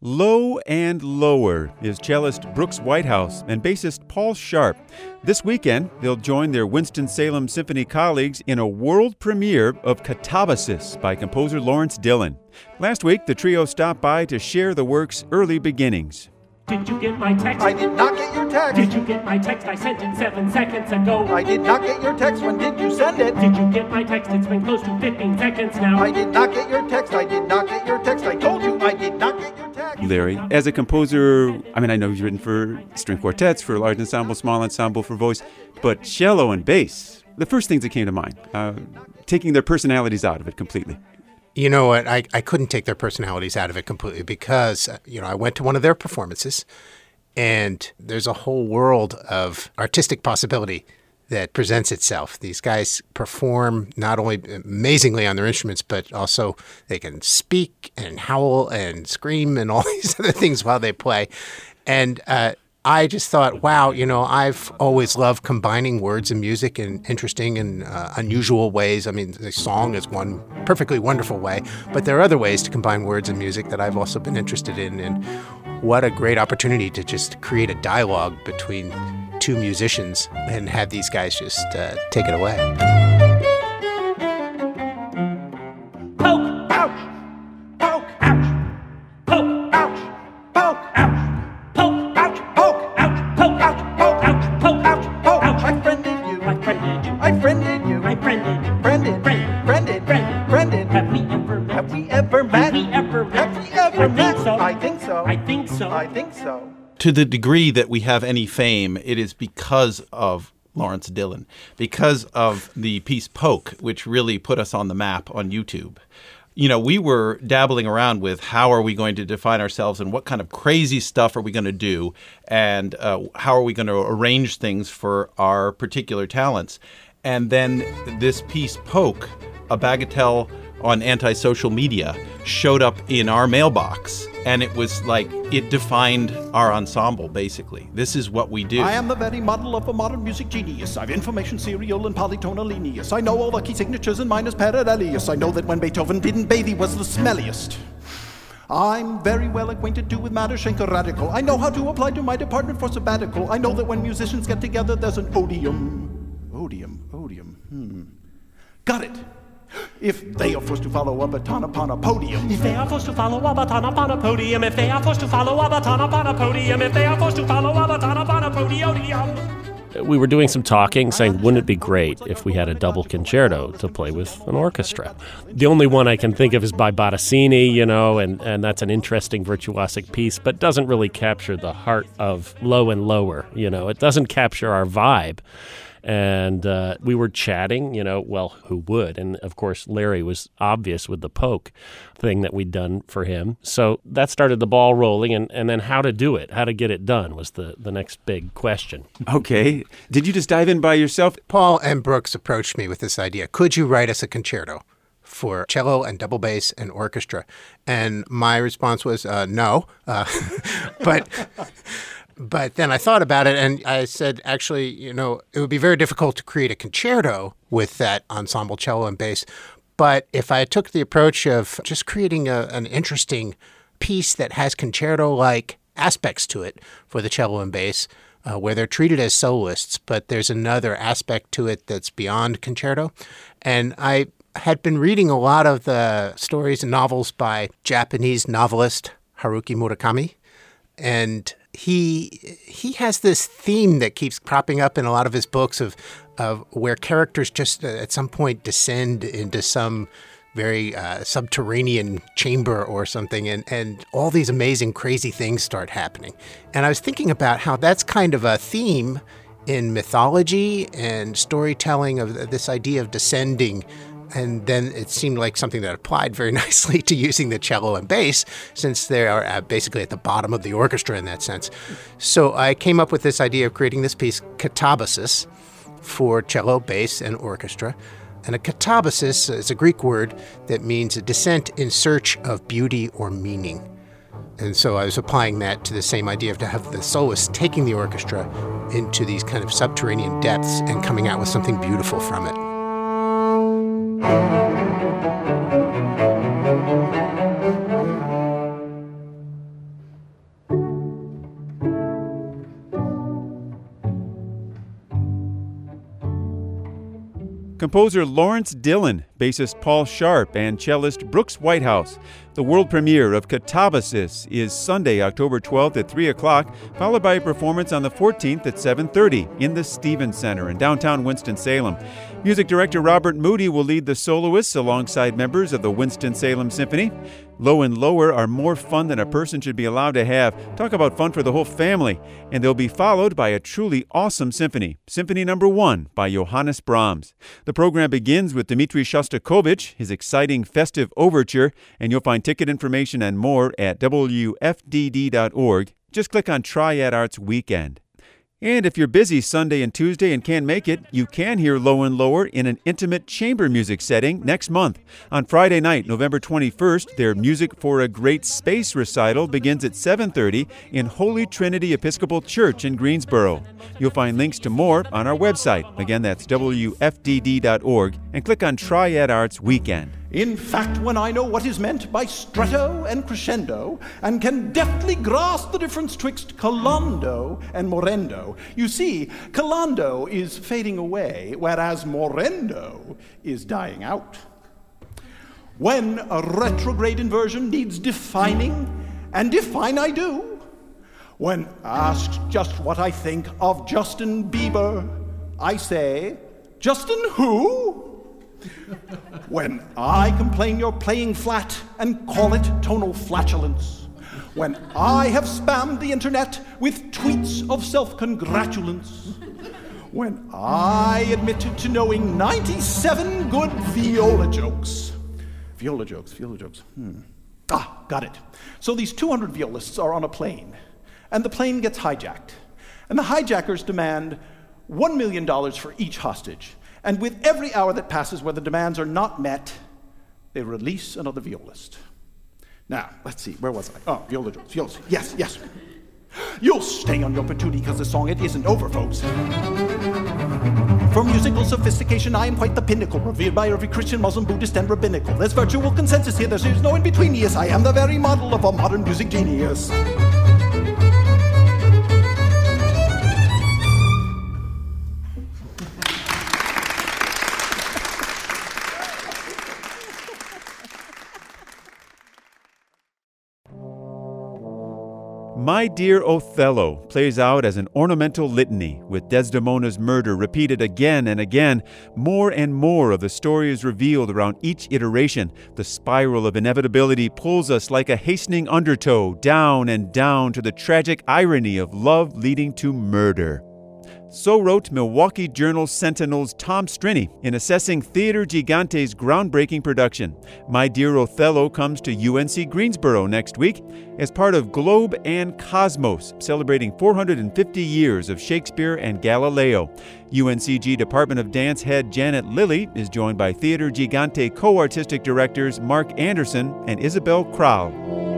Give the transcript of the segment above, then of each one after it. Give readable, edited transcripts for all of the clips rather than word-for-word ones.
Low and Lower is cellist Brooks Whitehouse and bassist Paul Sharp. This weekend, they'll join their Winston-Salem Symphony colleagues in a world premiere of Catabasis by composer Lawrence Dillon. Last week, the trio stopped by to share the work's early beginnings. Did you get my text? I did not get your text. Did you get my text? I sent it 7 seconds ago. I did not get your text. When did you send it? Did you get my text? It's been close to 15 seconds now. I did not get your text. I did not get your text. I told you I did not get your text. Larry, as a composer, I know you've written for string quartets, for large ensemble, small ensemble, for voice, but cello and bass, the first things that came to mind, taking their personalities out of it completely. You know what? I couldn't take their personalities out of it completely because, I went to one of their performances and there's a whole world of artistic possibility that presents itself. These guys perform not only amazingly on their instruments, but also they can speak and howl and scream and all these other things while they play. And I just thought, wow, I've always loved combining words and music in interesting and unusual ways. I mean, the song is one perfectly wonderful way, but there are other ways to combine words and music that I've also been interested in. And what a great opportunity to just create a dialogue between two musicians and have these guys just take it away. Poke! Ouch! Poke! Ouch! Poke! Ouch! Poke! Ouch! Poke! Ouch! Poke! Ouch! Poke! Ouch! Poke! Ouch! Poke! Ouch! Poke! Ouch! I friended you. I friended you. I friended you. I friended you. Friended. Friended. Friended. Friended. Have we ever met? Have we ever met? Have we ever met? Have we ever met? So. I think so. I think so. I think so. To the degree that we have any fame, it is because of Lawrence Dillon, because of the piece Poke, which really put us on the map on YouTube. We were dabbling around with how are we going to define ourselves and what kind of crazy stuff are we going to do and how are we going to arrange things for our particular talents. And then this piece Poke, a bagatelle on anti-social media, showed up in our mailbox. And it was like, it defined our ensemble, basically. This is what we do. I am the very model of a modern music genius. I've information serial and polytonal Linnaeus. I know all the key signatures and minus parallelius. I know that when Beethoven didn't bathe, he was the smelliest. I'm very well acquainted too with matter, Schenker radical. I know how to apply to my department for sabbatical. I know that when musicians get together, there's an odium. Got it. If they are forced to follow a baton upon a podium. If they are forced to follow a baton upon a podium. If they are forced to follow a baton upon a podium. If they are forced to follow a baton upon a podium. We were doing some talking, saying, wouldn't it be great if we had a double concerto to play with an orchestra? The only one I can think of is by Bottesini, and that's an interesting virtuosic piece, but doesn't really capture the heart of Low and Lower. It doesn't capture our vibe. And we were chatting, who would? And, of course, Larry was obvious with the Poke thing that we'd done for him. So that started the ball rolling, and then how to do it, how to get it done was the next big question. Okay. Did you just dive in by yourself? Paul and Brooks approached me with this idea. Could you write us a concerto for cello and double bass and orchestra? And my response was, no. But then I thought about it and I said, actually, it would be very difficult to create a concerto with that ensemble cello and bass. But if I took the approach of just creating an interesting piece that has concerto-like aspects to it for the cello and bass, where they're treated as soloists, but there's another aspect to it that's beyond concerto. And I had been reading a lot of the stories and novels by Japanese novelist Haruki Murakami, and he has this theme that keeps cropping up in a lot of his books of where characters just at some point descend into some very subterranean chamber or something, and all these amazing, crazy things start happening. And I was thinking about how that's kind of a theme in mythology and storytelling of this idea of descending. And then it seemed like something that applied very nicely to using the cello and bass, since they are basically at the bottom of the orchestra in that sense. So I came up with this idea of creating this piece, Catabasis, for cello, bass, and orchestra. And a catabasis is a Greek word that means a descent in search of beauty or meaning. And so I was applying that to the same idea of to have the soloist taking the orchestra into these kind of subterranean depths and coming out with something beautiful from it. composer Lawrence Dillon, bassist Paul Sharp, and cellist Brooks Whitehouse. The world premiere of Katabasis is Sunday, October 12th at 3 o'clock, followed by a performance on the 14th at 7:30 in the Stevens Center in downtown Winston-Salem. Music director Robert Moody will lead the soloists alongside members of the Winston-Salem Symphony. Low and Lower are more fun than a person should be allowed to have. Talk about fun for the whole family. And they'll be followed by a truly awesome symphony, Symphony No. 1 by Johannes Brahms. The program begins with Dmitri Shostakovich, his exciting festive overture, and you'll find ticket information and more at WFDD.org. Just click on Triad Arts Weekend. And if you're busy Sunday and Tuesday and can't make it, you can hear Low and Lower in an intimate chamber music setting next month. On Friday night, November 21st, their Music for a Great Space recital begins at 7:30 in Holy Trinity Episcopal Church in Greensboro. You'll find links to more on our website. Again, that's WFDD.org, and click on Triad Arts Weekend. In fact, when I know what is meant by stretto and crescendo, and can deftly grasp the difference twixt collando and morendo, you see, collando is fading away, whereas morendo is dying out. When a retrograde inversion needs defining, and define I do, when asked just what I think of Justin Bieber, I say, Justin who? When I complain you're playing flat and call it tonal flatulence. When I have spammed the internet with tweets of self-congratulance. When I admitted to knowing 97 good viola jokes. Viola jokes. Got it. So these 200 violists are on a plane, and the plane gets hijacked. And the hijackers demand $1 million for each hostage. And with every hour that passes where the demands are not met, they release another violist. Now, let's see, where was I? Oh, viola jokes. Yes. You'll stay on your patootie because the song, it isn't over, folks. For musical sophistication, I am quite the pinnacle, revered by every Christian, Muslim, Buddhist, and rabbinical. There's virtual consensus here, there's no in-between. Yes, I am the very model of a modern music genius. My Dear Othello plays out as an ornamental litany, with Desdemona's murder repeated again and again. More and more of the story is revealed around each iteration. The spiral of inevitability pulls us like a hastening undertow down and down to the tragic irony of love leading to murder. So wrote Milwaukee Journal Sentinel's Tom Strinney in assessing Theater Gigante's groundbreaking production. My Dear Othello comes to UNC Greensboro next week as part of Globe and Cosmos, celebrating 450 years of Shakespeare and Galileo. UNCG Department of Dance head Janet Lilly is joined by Theater Gigante co-artistic directors Mark Anderson and Isabel Kral.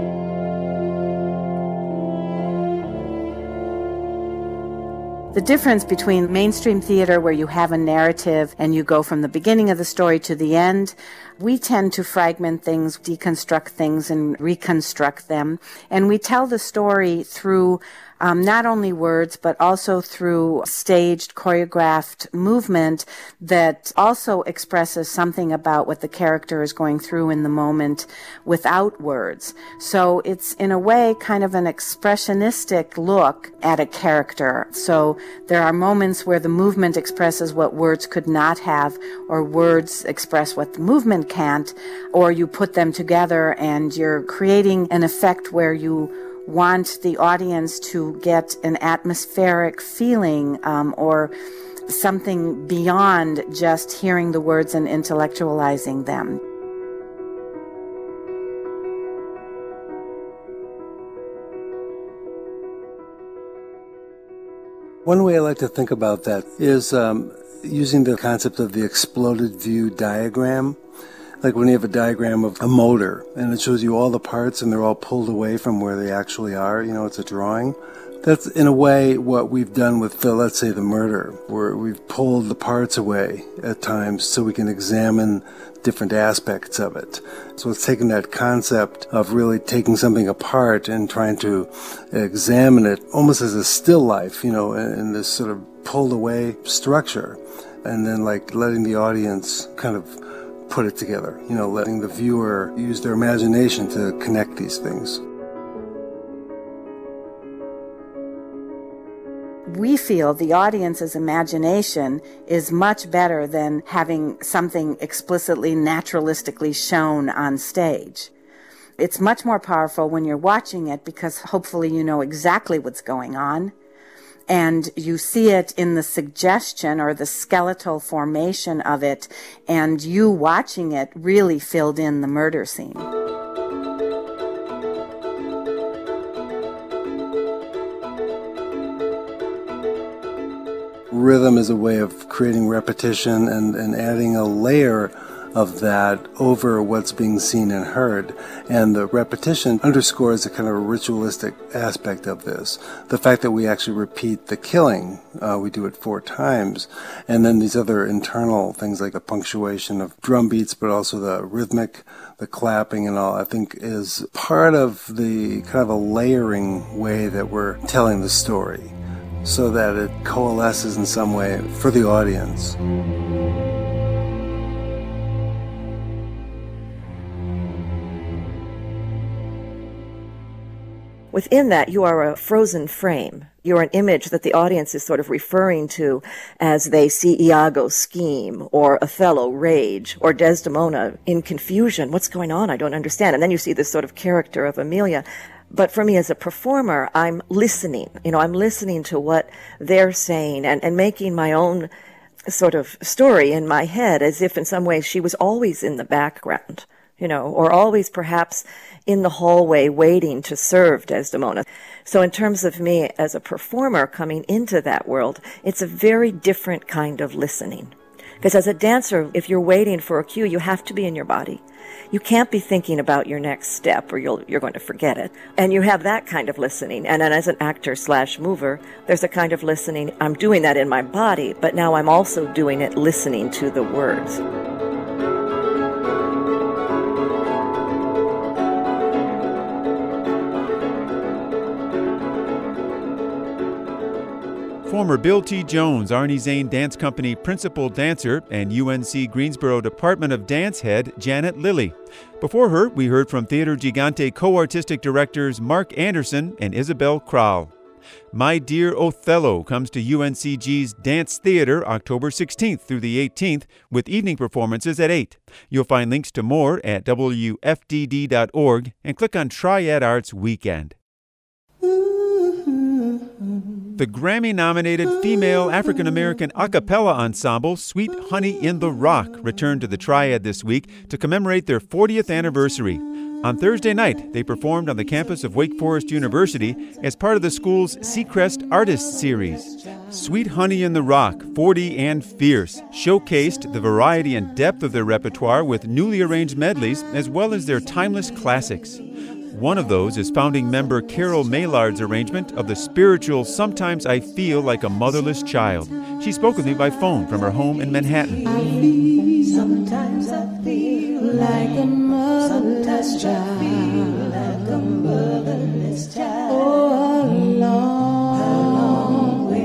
The difference between mainstream theater, where you have a narrative and you go from the beginning of the story to the end, we tend to fragment things, deconstruct things, and reconstruct them. And we tell the story through not only words, but also through staged, choreographed movement that also expresses something about what the character is going through in the moment without words. So it's, in a way, kind of an expressionistic look at a character. So there are moments where the movement expresses what words could not have, or words express what the movement can't, or you put them together and you're creating an effect where you want the audience to get an atmospheric feeling or something beyond just hearing the words and intellectualizing them. One way I like to think about that is using the concept of the exploded view diagram. Like when you have a diagram of a motor and it shows you all the parts and they're all pulled away from where they actually are, it's a drawing. That's in a way what we've done with, let's say, The Murder, where we've pulled the parts away at times so we can examine different aspects of it. So it's taking that concept of really taking something apart and trying to examine it almost as a still life, in this sort of pulled away structure. and then like letting the audience kind of put it together, letting the viewer use their imagination to connect these things. We feel the audience's imagination is much better than having something explicitly, naturalistically shown on stage. It's much more powerful when you're watching it because hopefully you know exactly what's going on, and you see it in the suggestion or the skeletal formation of it, and you watching it really filled in the murder scene. Rhythm is a way of creating repetition and adding a layer of that over what's being seen and heard. And the repetition underscores a kind of a ritualistic aspect of this. The fact that we actually repeat the killing, we do it 4 times. And then these other internal things like the punctuation of drum beats, but also the rhythmic, the clapping and all, I think is part of the kind of a layering way that we're telling the story, so that it coalesces in some way for the audience. Within that, you are a frozen frame. You're an image that the audience is sort of referring to as they see Iago scheme, or Othello rage, or Desdemona in confusion. What's going on? I don't understand. And then you see this sort of character of Emilia. But for me as a performer, I'm listening. I'm listening to what they're saying and making my own sort of story in my head, as if in some ways she was always in the background, or always perhaps in the hallway waiting to serve Desdemona. So in terms of me as a performer coming into that world, it's a very different kind of listening. Because as a dancer, if you're waiting for a cue, you have to be in your body. You can't be thinking about your next step or you're going to forget it. And you have that kind of listening. And then as an actor/mover, there's a kind of listening. I'm doing that in my body, but now I'm also doing it listening to the words. Former Bill T. Jones, Arnie Zane Dance Company principal dancer, and UNC Greensboro Department of Dance head Janet Lilly. Before her, we heard from Theater Gigante co-artistic directors Mark Anderson and Isabel Kral. My Dear Othello comes to UNCG's Dance Theater October 16th through the 18th, with evening performances at 8. You'll find links to more at WFDD.org and click on Triad Arts Weekend. The Grammy-nominated female African-American a cappella ensemble Sweet Honey in the Rock returned to the Triad this week to commemorate their 40th anniversary. On Thursday night, they performed on the campus of Wake Forest University as part of the school's Seacrest Artists Series. Sweet Honey in the Rock, 40 and Fierce, showcased the variety and depth of their repertoire with newly arranged medleys as well as their timeless classics. One of those is founding member Carol Maylard's arrangement of the spiritual Sometimes I Feel Like a Motherless Child. She spoke with me by phone from her home in Manhattan. Sometimes I feel like a motherless child. Oh, a long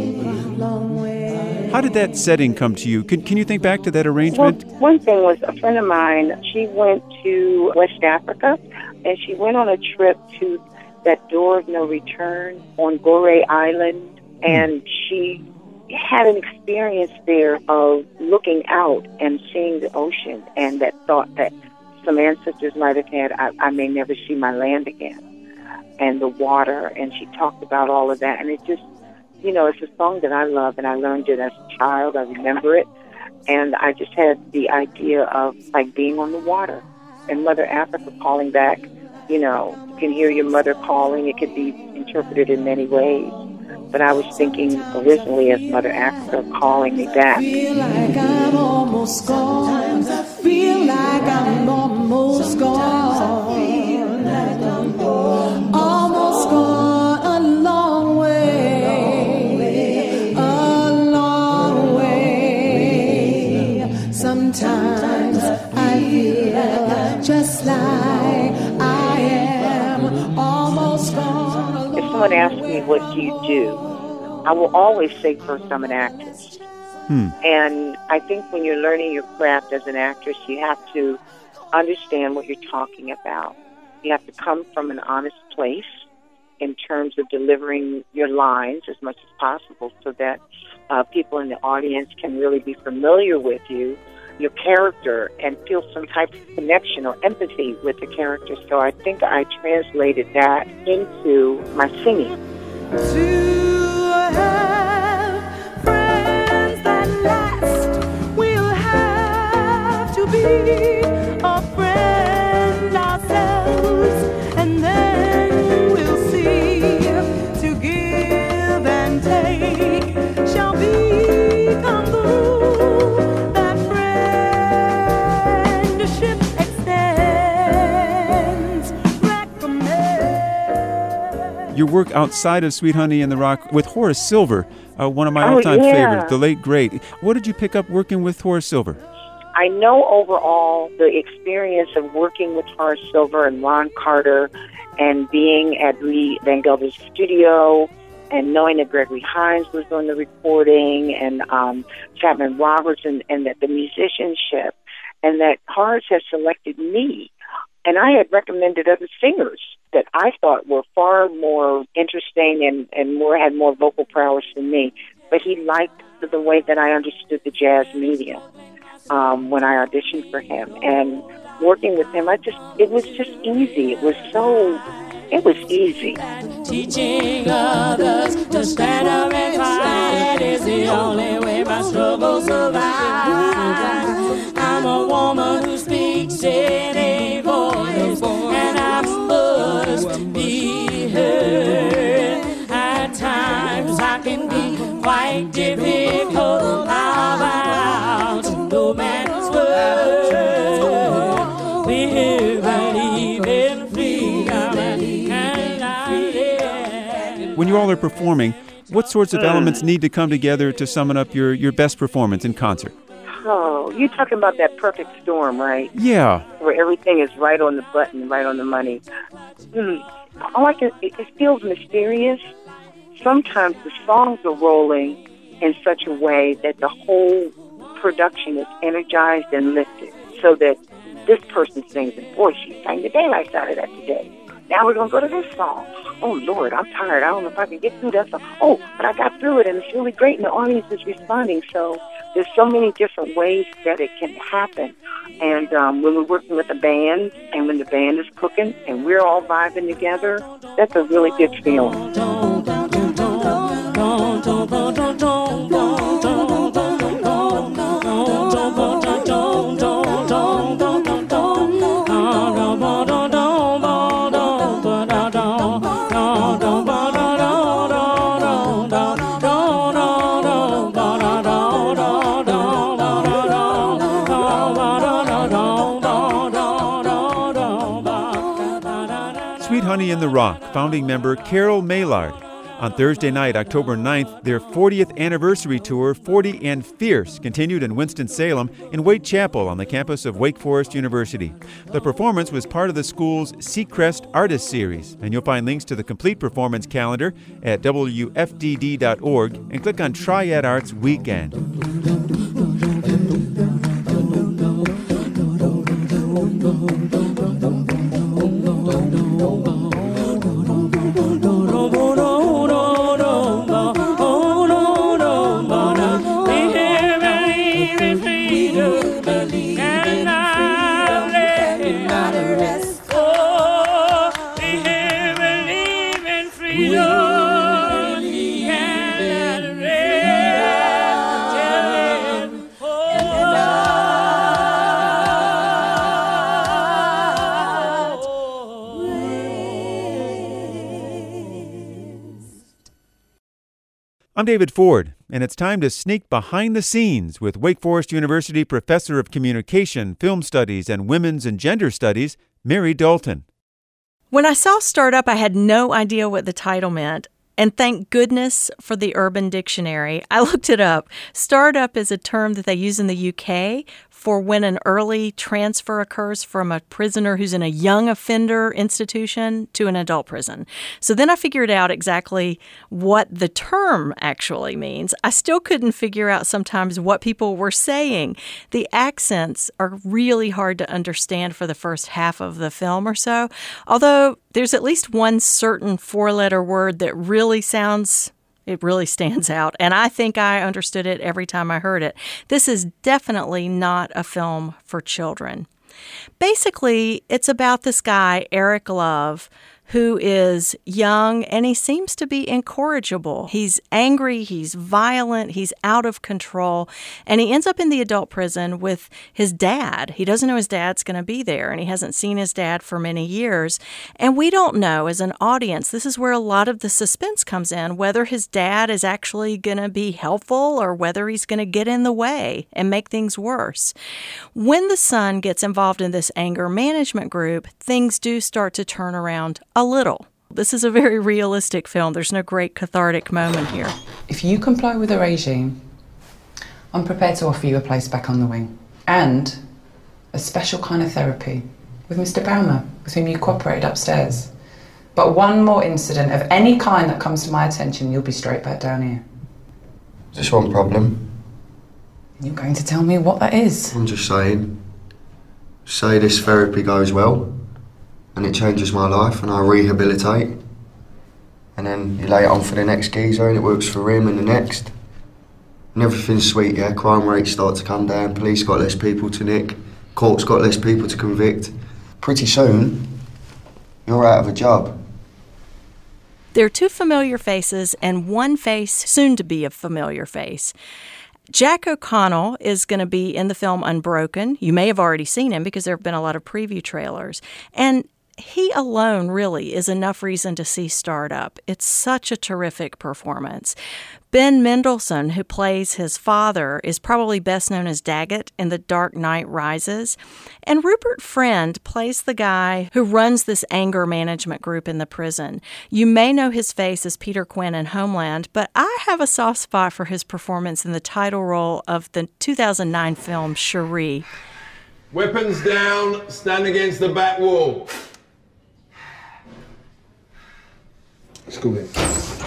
way. How did that setting come to you? Can you think back to that arrangement? Well, one thing was a friend of mine, she went to West Africa, and she went on a trip to that Door of No Return on Gorée Island, and she had an experience there of looking out and seeing the ocean, and that thought that some ancestors might have had, I may never see my land again, and the water, and she talked about all of that, and it just, it's a song that I love, and I learned it as a child. I remember it, and I just had the idea of like being on the water and Mother Africa calling back. You can hear your mother calling. It could be interpreted in many ways, but I was thinking originally as Mother Africa calling me back. Feel like I'm almost gone. Feel like I'm almost gone. Almost gone a long way. A long way. Sometimes I feel just like I am almost gone. If someone asks me, what do you do? I will always say first I'm an actress. And I think when you're learning your craft as an actress, you have to understand what you're talking about. You have to come from an honest place in terms of delivering your lines as much as possible so that people in the audience can really be familiar with you, your character, and feel some type of connection or empathy with the character. So I think I translated that into my singing. To have friends that last, we'll have to be a friend ourselves, and then we'll see to give and take shall become the rule that friendship extends. Recommend. Your work outside of Sweet Honey in the Rock with Horace Silver, one of my all-time favorites, the late great. What did you pick up working with Horace Silver? I know overall the experience of working with Horace Silver and Ron Carter and being at Lee Van Gelder's studio and knowing that Gregory Hines was doing the recording and Chapman Roberts and that the musicianship, and that Horace has selected me. And I had recommended other singers that I thought were far more interesting and had more vocal prowess than me. But he liked the way that I understood the jazz medium when I auditioned for him. And working with him, it was just easy. It was easy. Teaching others to stand up and fight is the only way my struggle survives. I'm a woman who speaks in a voice, and I must be heard. At times I can be quite difficult. How about no man's word? We believe in freedom and I. When you all are performing, what sorts of elements need to come together to summon up your best performance in concert? Oh, you're talking about that perfect storm, right? Yeah. Where everything is right on the button, right on the money. It feels mysterious. Sometimes the songs are rolling in such a way that the whole production is energized and lifted, so that this person sings, and boy, she sang the daylights out of that today. Now we're going to go to this song. Oh, Lord, I'm tired. I don't know if I can get through that song. Oh, but I got through it, and it's really great, and the audience is responding. So there's so many different ways that it can happen. And when we're working with a band, and when the band is cooking, and we're all vibing together, that's a really good feeling. Honey in the Rock founding member Carol Maillard. On Thursday night, October 9th, their 40th anniversary tour, 40 and Fierce, continued in Winston-Salem in Waite Chapel on the campus of Wake Forest University. The performance was part of the school's Seacrest Artist Series, and you'll find links to the complete performance calendar at wfdd.org and click on Triad Arts Weekend. I'm David Ford, and it's time to sneak behind the scenes with Wake Forest University Professor of Communication, Film Studies, and Women's and Gender Studies, Mary Dalton. When I saw Startup, I had no idea what the title meant. And thank goodness for the Urban Dictionary. I looked it up. Startup is a term that they use in the UK for when an early transfer occurs from a prisoner who's in a young offender institution to an adult prison. So then I figured out exactly what the term actually means. I still couldn't figure out sometimes what people were saying. The accents are really hard to understand for the first half of the film or so, although there's at least one certain four-letter word that really stands out, and I think I understood it every time I heard it. This is definitely not a film for children. Basically, it's about this guy, Eric Love, who is young, and he seems to be incorrigible. He's angry, he's violent, he's out of control, and he ends up in the adult prison with his dad. He doesn't know his dad's going to be there, and he hasn't seen his dad for many years. And we don't know, as an audience, this is where a lot of the suspense comes in, whether his dad is actually going to be helpful or whether he's going to get in the way and make things worse. When the son gets involved in this anger management group, things do start to turn around a little. This is a very realistic film. There's no great cathartic moment here. If you comply with the regime, I'm prepared to offer you a place back on the wing and a special kind of therapy with Mr. Baumer, with whom you cooperated upstairs. But one more incident of any kind that comes to my attention, you'll be straight back down here. Just one problem. You're going to tell me what that is? I'm just saying. Say this therapy goes well, and it changes my life, and I rehabilitate. And then you lay it on for the next geezer, and it works for him and the next. And everything's sweet, yeah? Crime rates start to come down, police got less people to nick, courts got less people to convict. Pretty soon, you're out of a job. There are two familiar faces and one face soon to be a familiar face. Jack O'Connell is going to be in the film Unbroken. You may have already seen him because there have been a lot of preview trailers. And he alone really is enough reason to see Startup. It's such a terrific performance. Ben Mendelsohn, who plays his father, is probably best known as Daggett in The Dark Knight Rises. And Rupert Friend plays the guy who runs this anger management group in the prison. You may know his face as Peter Quinn in Homeland, but I have a soft spot for his performance in the title role of the 2009 film Cherie. Weapons down, stand against the back wall. Let's go in.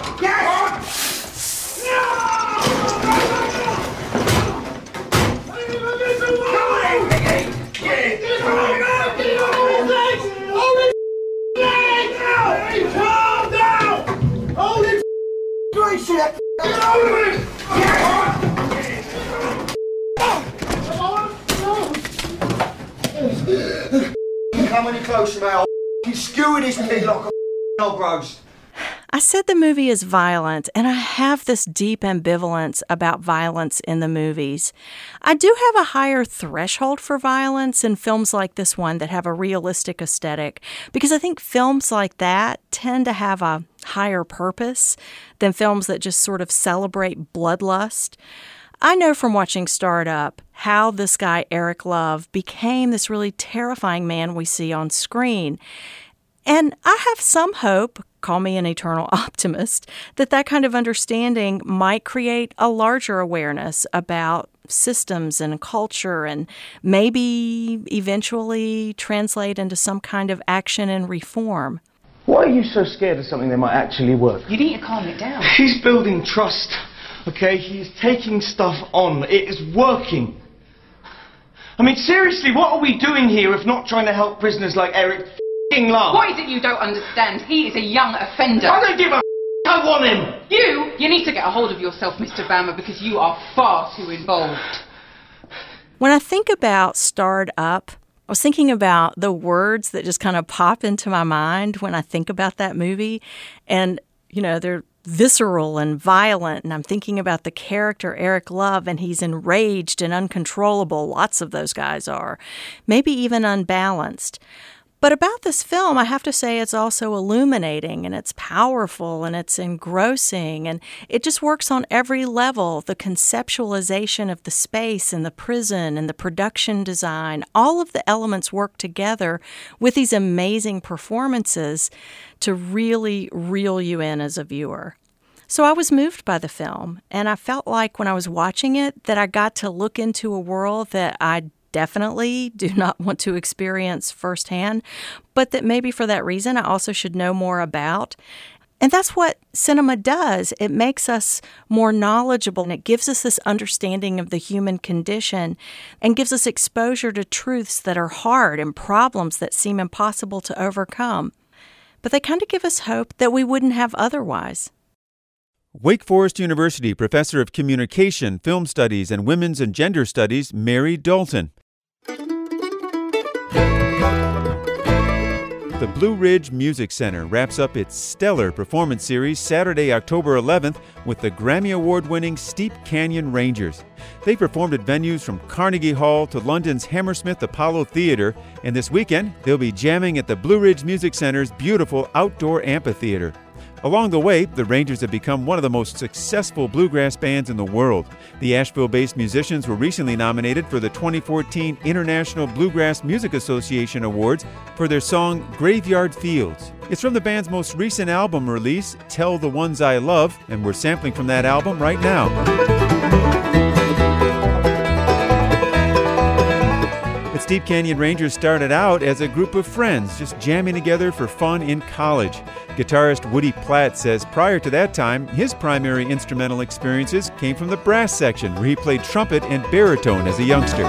Come any closer, mate. I'll skewer this pig like a dog roast. I said the movie is violent, and I have this deep ambivalence about violence in the movies. I do have a higher threshold for violence in films like this one that have a realistic aesthetic, because I think films like that tend to have a higher purpose than films that just sort of celebrate bloodlust. I know from watching Startup how this guy, Eric Love, became this really terrifying man we see on screen. And I have some hope, call me an eternal optimist, that that kind of understanding might create a larger awareness about systems and culture and maybe eventually translate into some kind of action and reform. Why are you so scared of something that might actually work? You need to calm it down. He's building trust, okay? He's taking stuff on. It is working. I mean, seriously, what are we doing here if not trying to help prisoners like Eric Love? What is it you don't understand? He is a young offender. I don't give a I want him! You need to get a hold of yourself, Mr. Baumer, because you are far too involved. When I think about Startup, I was thinking about the words that just kind of pop into my mind when I think about that movie. And, you know, they're visceral and violent, and I'm thinking about the character Eric Love, and he's enraged and uncontrollable. Lots of those guys are. Maybe even unbalanced. But about this film, I have to say it's also illuminating, and it's powerful, and it's engrossing, and it just works on every level. The conceptualization of the space and the prison and the production design, all of the elements work together with these amazing performances to really reel you in as a viewer. So I was moved by the film, and I felt like when I was watching it that I got to look into a world that I definitely do not want to experience firsthand, but that maybe for that reason I also should know more about. And that's what cinema does. It makes us more knowledgeable, and it gives us this understanding of the human condition and gives us exposure to truths that are hard and problems that seem impossible to overcome. But they kind of give us hope that we wouldn't have otherwise. Wake Forest University Professor of Communication, Film Studies, and Women's and Gender Studies, Mary Dalton. The Blue Ridge Music Center wraps up its stellar performance series Saturday, October 11th with the Grammy Award-winning Steep Canyon Rangers. They performed at venues from Carnegie Hall to London's Hammersmith Apollo Theatre, and this weekend they'll be jamming at the Blue Ridge Music Center's beautiful outdoor amphitheater. Along the way, the Rangers have become one of the most successful bluegrass bands in the world. The Asheville-based musicians were recently nominated for the 2014 International Bluegrass Music Association Awards for their song Graveyard Fields. It's from the band's most recent album release, Tell the Ones I Love, and we're sampling from that album right now. The Steep Canyon Rangers started out as a group of friends, just jamming together for fun in college. Guitarist Woody Platt says prior to that time, his primary instrumental experiences came from the brass section, where he played trumpet and baritone as a youngster.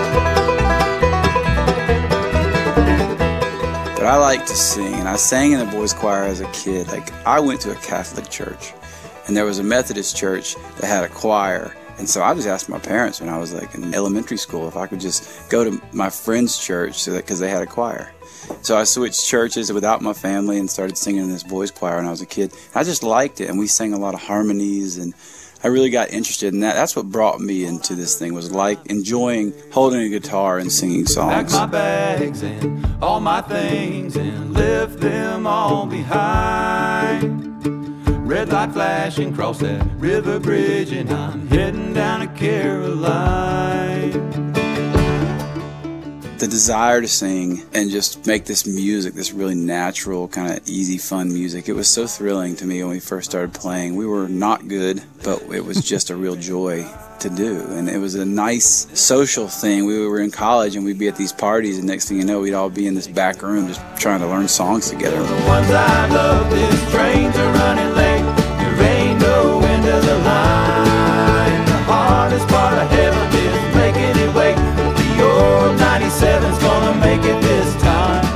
But I like to sing, and I sang in the boys' choir as a kid. I went to a Catholic church, and there was a Methodist church that had a choir. And so I just asked my parents when I was in elementary school if I could just go to my friend's church because they had a choir. So I switched churches without my family and started singing in this boys' choir when I was a kid. I just liked it, and we sang a lot of harmonies, and I really got interested in that. That's what brought me into this thing, was enjoying holding a guitar and singing songs. Pack my bags and all my things and left them all behind. Red light flashing across that river bridge, and I'm heading down to Caroline. The desire to sing and just make this music, this really natural, kind of easy, fun music, it was so thrilling to me when we first started playing. We were not good, but it was just a real joy to do. And it was a nice social thing. We were in college and we'd be at these parties, and next thing you know, we'd all be in this back room just trying to learn songs together. The ones I love, these trains are running late. There ain't no end to the line. The hardest part of heaven is making it wait. The old 97's gonna make it this time.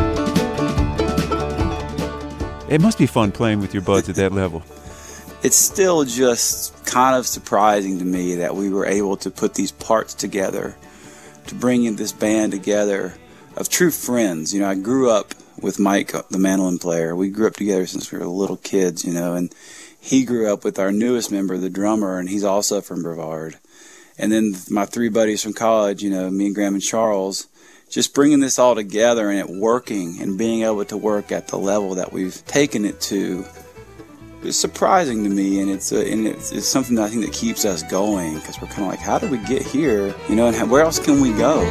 It must be fun playing with your buds at that level. It's still just kind of surprising to me that we were able to put these parts together, to bring in this band together of true friends. I grew up with Mike, the mandolin player. We grew up together since we were little kids, and he grew up with our newest member, the drummer, and he's also from Brevard. And then my three buddies from college, me and Graham and Charles, just bringing this all together and it working and being able to work at the level that we've taken it to. It's surprising to me, and it's something that I think that keeps us going, because we're kind of how did we get here, and where else can we go?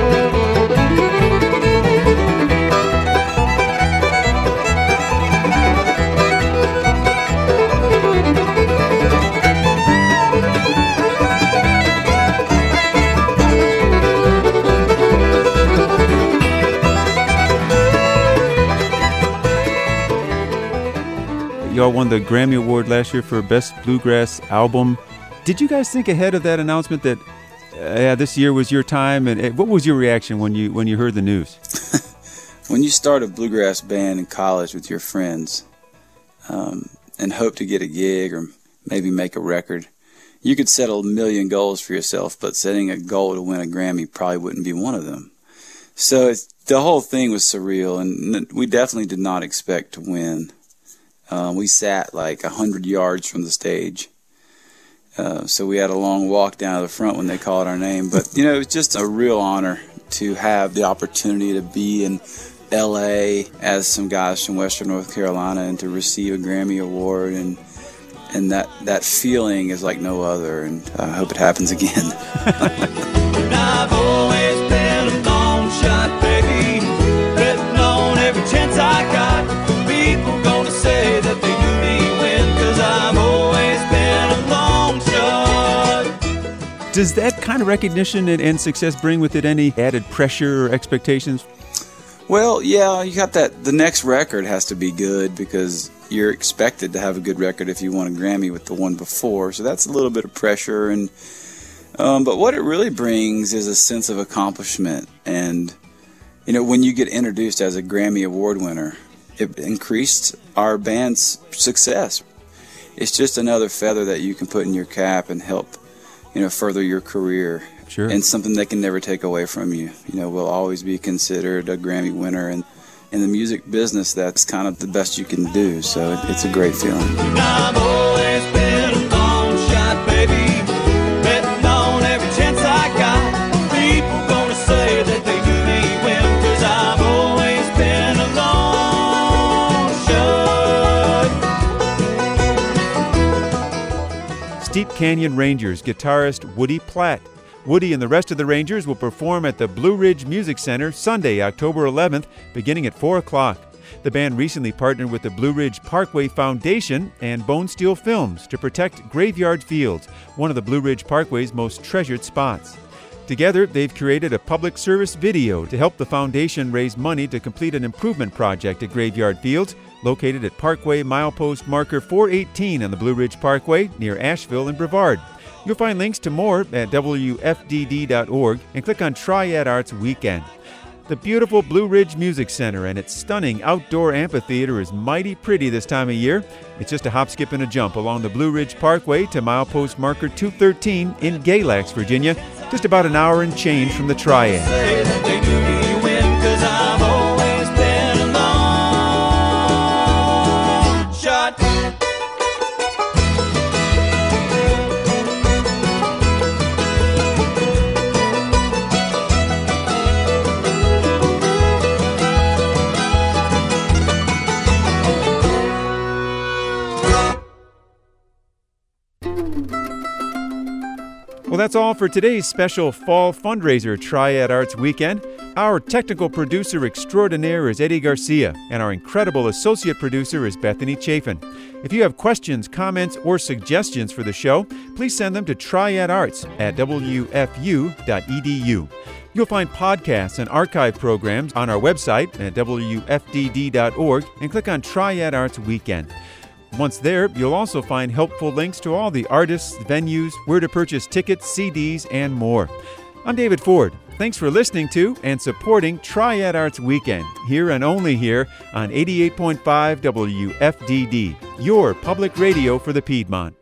Y'all won the Grammy Award last year for Best Bluegrass Album. Did you guys think ahead of that announcement that this year was your time? And what was your reaction when you heard the news? When you start a bluegrass band in college with your friends and hope to get a gig or maybe make a record, you could set a million goals for yourself, but setting a goal to win a Grammy probably wouldn't be one of them. So the whole thing was surreal, and we definitely did not expect to win. We sat 100 yards from the stage. So we had a long walk down to the front when they called our name. But, it was just a real honor to have the opportunity to be in L.A. as some guys from Western North Carolina and to receive a Grammy Award. And that feeling is like no other. And I hope it happens again. I've always been a long shot, baby. Betting on every chance I got. People gonna say that they knew me when, 'cause I've always been a long shot. Does that kind of recognition and success bring with it any added pressure or expectations? Well, yeah, you got that. The next record has to be good because you're expected to have a good record if you won a Grammy with the one before. So that's a little bit of pressure. And but what it really brings is a sense of accomplishment. And, you know, when you get introduced as a Grammy Award winner, it increased our band's success. It's just another feather that you can put in your cap and help, you know, further your career. Sure. And something they can never take away from you. You know, we'll always be considered a Grammy winner, and in the music business, that's kind of the best you can do. So it's a great feeling. I've always been a long shot, baby, betting on every chance I got. People gonna say that they knew me when, 'cause I've always been a long shot. Steep Canyon Rangers guitarist Woody Platt. Woody and the rest of the Rangers will perform at the Blue Ridge Music Center Sunday, October 11th, beginning at 4 o'clock. The band recently partnered with the Blue Ridge Parkway Foundation and Bone Steel Films to protect Graveyard Fields, one of the Blue Ridge Parkway's most treasured spots. Together, they've created a public service video to help the foundation raise money to complete an improvement project at Graveyard Fields, located at Parkway milepost marker 418 on the Blue Ridge Parkway near Asheville and Brevard. You'll find links to more at WFDD.org and click on Triad Arts Weekend. The beautiful Blue Ridge Music Center and its stunning outdoor amphitheater is mighty pretty this time of year. It's just a hop, skip, and a jump along the Blue Ridge Parkway to milepost marker 213 in Galax, Virginia, just about an hour and change from the Triad. Say that they knew me when, 'cause I've always been a long shot. Well, that's all for today's special fall fundraiser, Triad Arts Weekend. Our technical producer extraordinaire is Eddie Garcia, and our incredible associate producer is Bethany Chafin. If you have questions, comments, or suggestions for the show, please send them to triadarts@wfu.edu. You'll find podcasts and archive programs on our website at WFDD.org and click on Triad Arts Weekend. Once there, you'll also find helpful links to all the artists, venues, where to purchase tickets, CDs, and more. I'm David Ford. Thanks for listening to and supporting Triad Arts Weekend, here and only here on 88.5 WFDD, your public radio for the Piedmont.